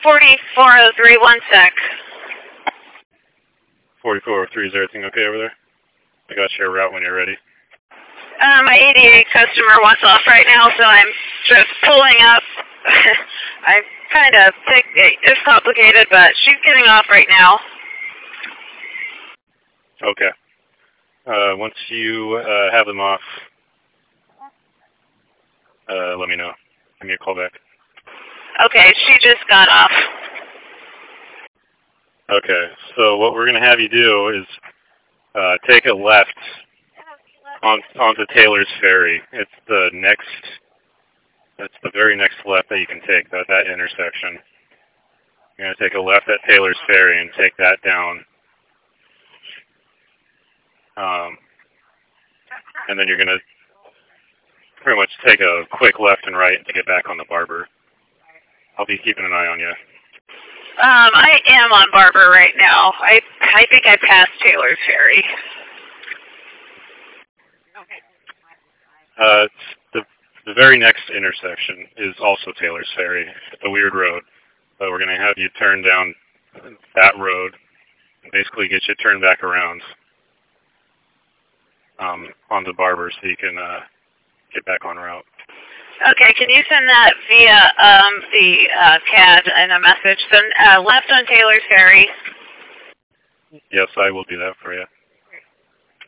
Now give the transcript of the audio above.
4403, one sec. 4403, is everything okay over there? I got your route when you're ready. My 88 customer wants off right now, so I'm just pulling up. I kind of think it's complicated, but she's getting off right now. Okay. Once you have them off, let me know. Give me a call back. Okay, she just got off. Okay, so what we're going to have you do is take a left onto Taylor's Ferry. It's the very next left that you can take, that intersection. You're going to take a left at Taylor's Ferry and take that down. And then you're going to pretty much take a quick left and right to get back on the Barber. I'll be keeping an eye on you. I am on Barber right now. I think I passed Taylor's Ferry. The very next intersection is also Taylor's Ferry. It's a weird road, but we're going to have you turn down that road and basically get you turned back around on the Barber so you can get back on route. Okay, can you send that via the CAD and a message? So left on Taylor's Ferry. Yes, I will do that for you.